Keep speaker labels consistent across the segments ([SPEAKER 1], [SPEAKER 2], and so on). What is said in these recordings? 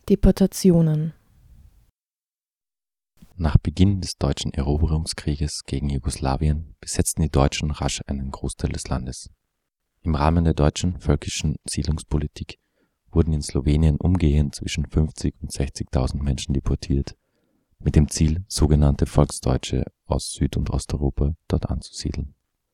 [SPEAKER 1] Deportationen.
[SPEAKER 2] Nach Beginn des deutschen Eroberungskrieges gegen Jugoslawien besetzten die Deutschen rasch einen Großteil des Landes. Im Rahmen der deutschen völkischen Siedlungspolitik wurden in Slowenien umgehend zwischen 50.000 und 60.000 Menschen deportiert, mit dem Ziel, sogenannte Volksdeutsche aus Süd- und Osteuropa dort anzusiedeln.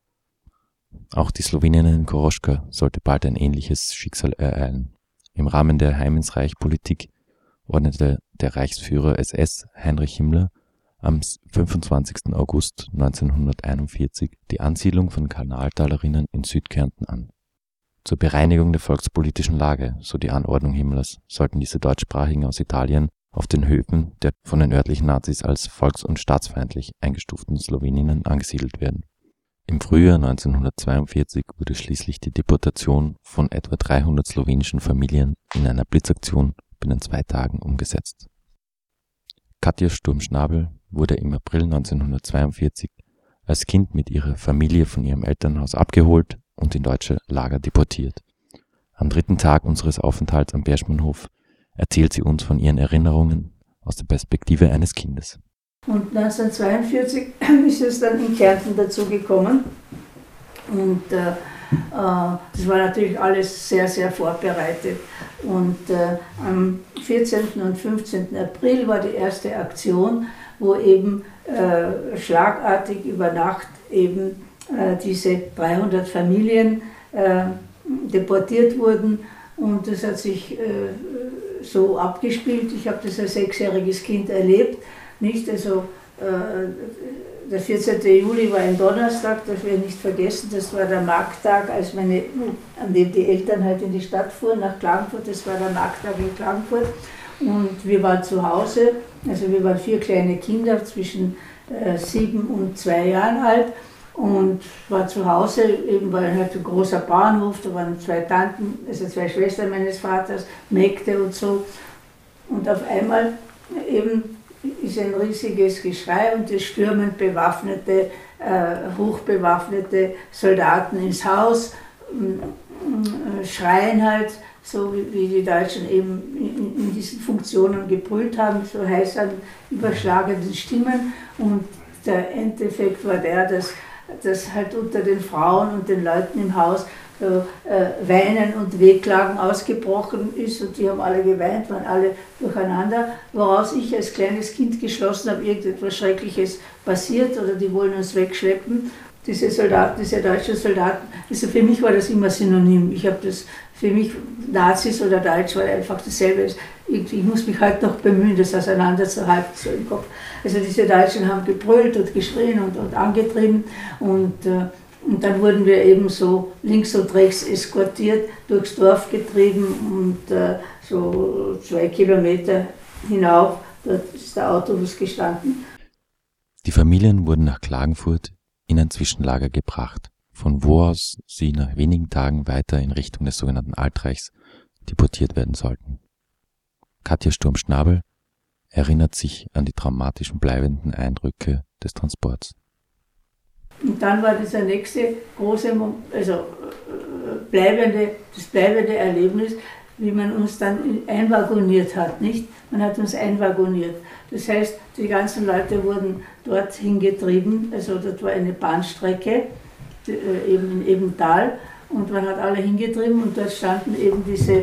[SPEAKER 2] Auch die Slowenierin Koroška sollte bald ein ähnliches Schicksal ereilen. Im Rahmen der Heim ins Reich-Politik ordnete der Reichsführer SS Heinrich Himmler am 25. August 1941 die Ansiedlung von Kanaltalerinnen in Südkärnten an. Zur Bereinigung der volkspolitischen Lage, so die Anordnung Himmlers, sollten diese Deutschsprachigen aus Italien auf den Höfen der von den örtlichen Nazis als volks- und staatsfeindlich eingestuften Sloweninnen angesiedelt werden. Im Frühjahr 1942 wurde schließlich die Deportation von etwa 300 slowenischen Familien in einer Blitzaktion binnen 2 Tagen umgesetzt. Katja Sturm-Schnabel wurde im April 1942 als Kind mit ihrer Familie von ihrem Elternhaus abgeholt und in deutsche Lager deportiert. Am 3. Tag unseres Aufenthalts am Berschmannhof erzählt sie uns von ihren Erinnerungen aus der Perspektive eines Kindes.
[SPEAKER 3] Und 1942 ist es dann in Kärnten dazu gekommen. Und das war natürlich alles sehr, sehr vorbereitet. Und am 14. und 15. April war die erste Aktion, wo eben schlagartig über Nacht eben diese 300 Familien deportiert wurden. Und das hat sich so abgespielt. Ich habe das als 6-jähriges Kind erlebt. Nicht? Also, der 14. Juli war ein Donnerstag, das werde ich nicht vergessen, das war der Markttag, an dem die Eltern halt in die Stadt fuhren, nach Klagenfurt, das war der Markttag in Klagenfurt. Und wir waren zu Hause, also wir waren 4 kleine Kinder zwischen 7 und 2 Jahren alt und war zu Hause, eben war halt ein großer Bauernhof, da waren 2 Tanten, also 2 Schwestern meines Vaters, Mägde und so. Und auf einmal eben ist ein riesiges Geschrei und es stürmen bewaffnete, hochbewaffnete Soldaten ins Haus, schreien halt, so wie die Deutschen eben in diesen Funktionen gebrüllt haben, so heiß an überschlagenden Stimmen. Und der Endeffekt war der, dass halt unter den Frauen und den Leuten im Haus so, Weinen und Wehklagen ausgebrochen ist und die haben alle geweint, waren alle durcheinander, woraus ich als kleines Kind geschlossen habe, irgendetwas Schreckliches passiert oder die wollen uns wegschleppen. Diese deutschen Soldaten, also für mich war das immer synonym. Für mich Nazis oder Deutsch war einfach dasselbe. Ich muss mich halt noch bemühen, das auseinanderzuhalten, so im Kopf. Also diese Deutschen haben gebrüllt und geschrien und angetrieben und dann wurden wir eben so links und rechts eskortiert, durchs Dorf getrieben und so 2 Kilometer hinauf, dort ist der Autobus gestanden.
[SPEAKER 2] Die Familien wurden nach Klagenfurt in ein Zwischenlager gebracht, von wo aus sie nach wenigen Tagen weiter in Richtung des sogenannten Altreichs deportiert werden sollten. Katja Sturm-Schnabel erinnert sich an die traumatischen bleibenden Eindrücke des Transports.
[SPEAKER 3] Und dann war das nächste große, das bleibende Erlebnis, wie man uns dann einwagoniert hat, nicht? Man hat uns einwagoniert. Das heißt, die ganzen Leute wurden dorthin getrieben, also dort war eine Bahnstrecke, eben in Ebenthal, und man hat alle hingetrieben und dort standen eben diese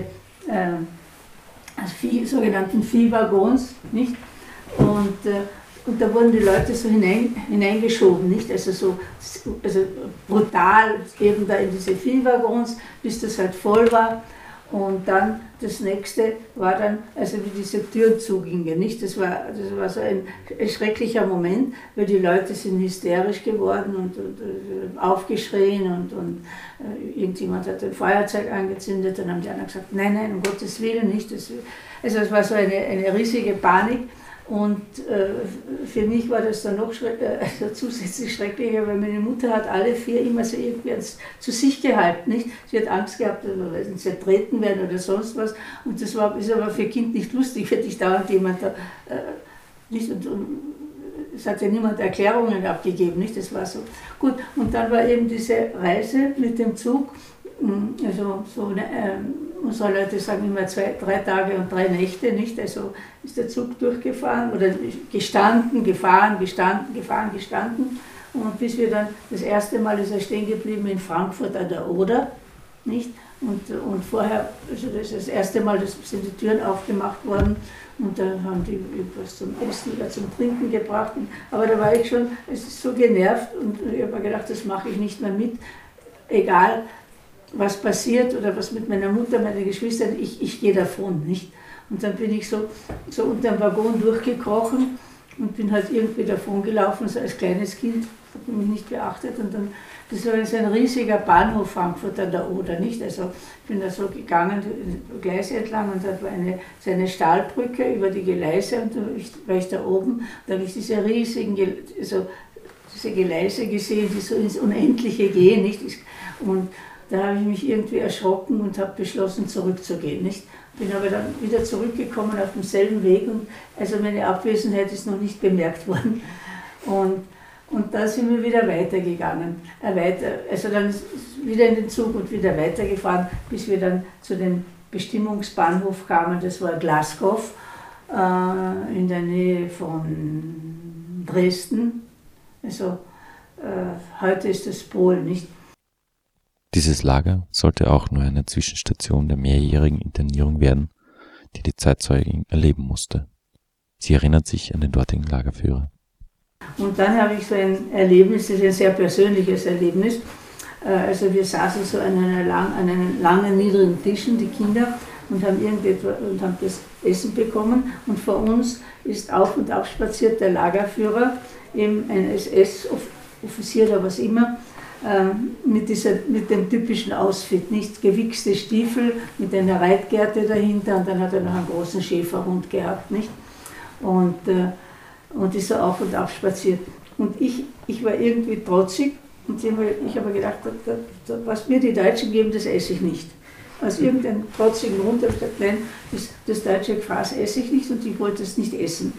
[SPEAKER 3] sogenannten Viehwaggons, nicht? Und da wurden die Leute so hineingeschoben, nicht? Also brutal eben da in diese Viehwaggons, bis das halt voll war. Und dann das nächste war dann, also wie diese Türen zugingen, nicht? Das war so ein schrecklicher Moment, weil die Leute sind hysterisch geworden und aufgeschrien und irgendjemand hat ein Feuerzeug angezündet, dann haben die anderen gesagt, nein, um Gottes Willen nicht. Also es war so eine riesige Panik. Und für mich war das dann noch zusätzlich schrecklicher, weil meine Mutter hat alle 4 immer so irgendwie zu sich gehalten, nicht? Sie hat Angst gehabt, dass sie zertreten werden oder sonst was. Und das ist aber für ein Kind nicht lustig, wenn dich dauernd jemand da nicht. Und es hat ja niemand Erklärungen abgegeben, nicht? Das war so. Gut, und dann war eben diese Reise mit dem Zug, also so unsere Leute sagen immer 3 Tage und 3 Nächte, nicht? Also ist der Zug durchgefahren oder gestanden, gefahren, gestanden, gefahren, gestanden. Und bis wir dann, das erste Mal ist er stehen geblieben in Frankfurt an der Oder, nicht? Und vorher, also das ist das erste Mal, sind die Türen aufgemacht worden und dann haben die was zum Essen oder zum Trinken gebracht. Aber da war ich schon, es ist so genervt und ich habe mir gedacht, das mache ich nicht mehr mit, egal was passiert oder was mit meiner Mutter, meinen Geschwistern, ich gehe davon, nicht? Und dann bin ich so unter dem Waggon durchgekrochen und bin halt irgendwie davon gelaufen, so als kleines Kind, habe mich nicht beachtet und dann, das war so ein riesiger Bahnhof Frankfurt an der Oder, nicht? Also ich bin da so gegangen, Gleise entlang und da war eine Stahlbrücke über die Gleise und dann war ich da oben, da habe ich diese riesigen, diese Gleise gesehen, die so ins Unendliche gehen, nicht? Und da habe ich mich irgendwie erschrocken und habe beschlossen, zurückzugehen, nicht? Bin aber dann wieder zurückgekommen auf demselben Weg und also meine Abwesenheit ist noch nicht bemerkt worden. Und da sind wir wieder weitergegangen. Also dann wieder in den Zug und wieder weitergefahren, bis wir dann zu dem Bestimmungsbahnhof kamen. Das war Glasgow in der Nähe von Dresden. Also heute ist das Polen, nicht?
[SPEAKER 2] Dieses Lager sollte auch nur eine Zwischenstation der mehrjährigen Internierung werden, die die Zeitzeugin erleben musste. Sie erinnert sich an den dortigen Lagerführer.
[SPEAKER 3] Und dann habe ich so ein Erlebnis, das ist ein sehr persönliches Erlebnis. Also wir saßen so an einen langen, niedrigen Tischen, die Kinder, und haben das Essen bekommen. Und vor uns ist auf und ab spaziert der Lagerführer, eben ein SS-Offizier oder was immer, mit dem typischen Outfit, nicht gewichste Stiefel mit einer Reitgerte dahinter und dann hat er noch einen großen Schäferhund gehabt, nicht? Und ist so auf und ab spaziert. Und ich war irgendwie trotzig und ich habe gedacht, was mir die Deutschen geben, das esse ich nicht. Aus irgendeinem trotzigen Grund habe ich gesagt, nein, das deutsche Gefäß esse ich nicht und ich wollte es nicht essen.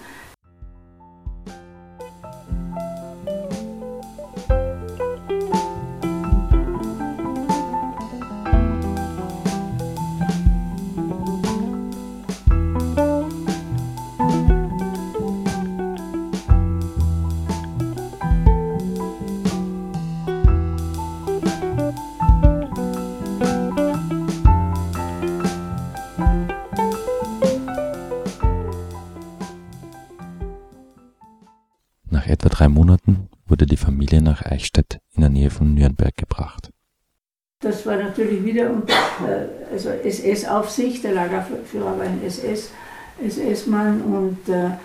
[SPEAKER 2] Nach etwa 3 Monaten wurde die Familie nach Eichstätt in der Nähe von Nürnberg gebracht.
[SPEAKER 3] Das war natürlich wieder unter SS-Aufsicht, der Lagerführer war ein SS-Mann und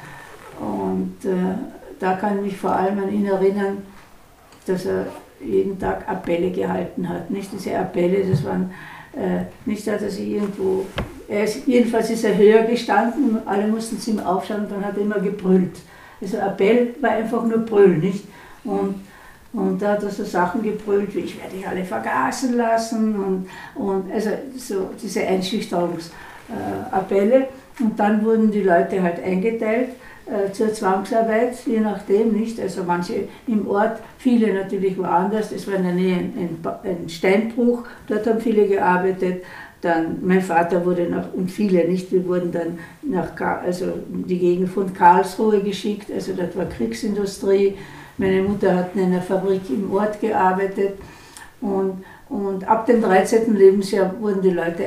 [SPEAKER 3] da kann ich mich vor allem an ihn erinnern, dass er jeden Tag Appelle gehalten hat. Nicht diese Appelle, das waren nicht, dass er sich irgendwo, jedenfalls ist er höher gestanden, alle mussten zu ihm aufschauen und dann hat er immer gebrüllt. Also Appell war einfach nur Brüllen, nicht? Und da hat er so Sachen gebrüllt, wie ich werde dich alle vergasen lassen und also so diese Einschüchterungsappelle. Und dann wurden die Leute halt eingeteilt zur Zwangsarbeit, je nachdem, nicht? Also manche im Ort, viele natürlich woanders, das war in der Nähe ein Steinbruch, dort haben viele gearbeitet. Dann, mein Vater wurde und viele nicht, wir wurden dann in die Gegend von Karlsruhe geschickt, also dort war Kriegsindustrie. Meine Mutter hat in einer Fabrik im Ort gearbeitet und ab dem 13. Lebensjahr wurden die Leute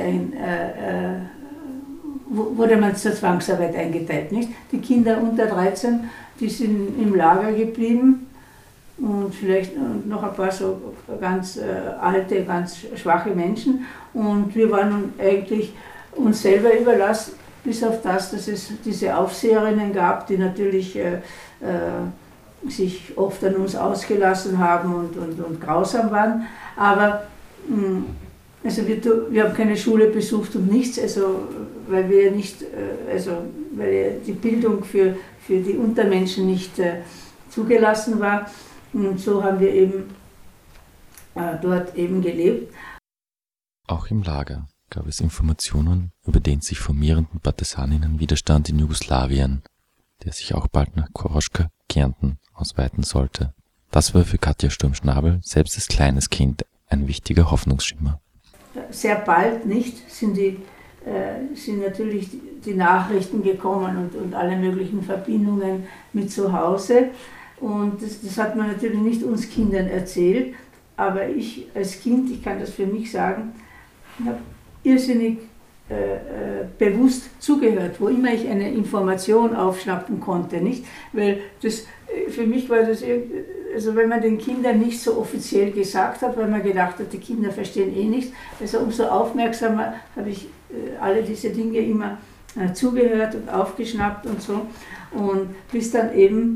[SPEAKER 3] wurde man zur Zwangsarbeit eingeteilt, nicht? Die Kinder unter 13, die sind im Lager geblieben. Und vielleicht noch ein paar so ganz alte, ganz schwache Menschen. Und wir waren eigentlich uns selber überlassen, bis auf das, dass es diese Aufseherinnen gab, die natürlich sich oft an uns ausgelassen haben und grausam waren. Aber also wir haben keine Schule besucht und nichts, also weil wir die Bildung für die Untermenschen nicht zugelassen war. Und so haben wir eben dort eben gelebt.
[SPEAKER 2] Auch im Lager gab es Informationen über den sich formierenden Partisaninnenwiderstand in Jugoslawien, der sich auch bald nach Koroschka, Kärnten, ausweiten sollte. Das war für Katja Sturm-Schnabel selbst als kleines Kind ein wichtiger Hoffnungsschimmer.
[SPEAKER 3] sehr bald nicht sind natürlich die Nachrichten gekommen und alle möglichen Verbindungen mit zu Hause. Und das hat man natürlich nicht uns Kindern erzählt, aber ich als Kind, ich kann das für mich sagen, habe irrsinnig bewusst zugehört, wo immer ich eine Information aufschnappen konnte, nicht? Weil das, für mich war das, also wenn man den Kindern nicht so offiziell gesagt hat, weil man gedacht hat, die Kinder verstehen eh nichts, also umso aufmerksamer habe ich alle diese Dinge immer zugehört und aufgeschnappt und so. Und bis dann eben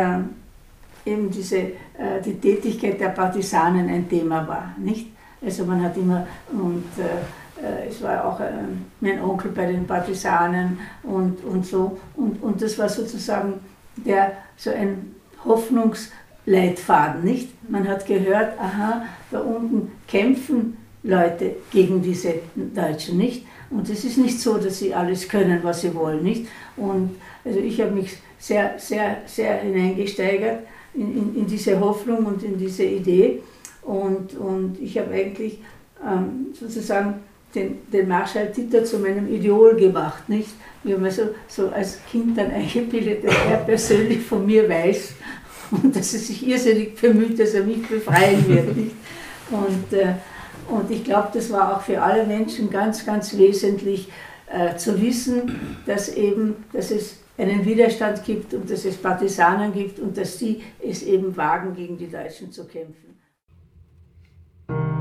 [SPEAKER 3] die Tätigkeit der Partisanen ein Thema war, nicht? Also man hat immer, und es war auch mein Onkel bei den Partisanen und so. Und das war sozusagen so ein Hoffnungsleitfaden, nicht? Man hat gehört, aha, da unten kämpfen Leute gegen diese Deutschen, nicht? Und es ist nicht so, dass sie alles können, was sie wollen, nicht? Und also ich habe mich sehr, sehr, sehr hineingesteigert in diese Hoffnung und in diese Idee. Und ich habe eigentlich sozusagen den Marschall Titer zu meinem Idol gemacht, nicht? Ich habe mir so als Kind dann eingebildet, dass er persönlich von mir weiß und dass er sich irrsinnig bemüht, dass er mich befreien wird, nicht? Und ich glaube, das war auch für alle Menschen ganz, ganz wesentlich zu wissen, dass es einen Widerstand gibt und dass es Partisanen gibt und dass die es eben wagen, gegen die Deutschen zu kämpfen.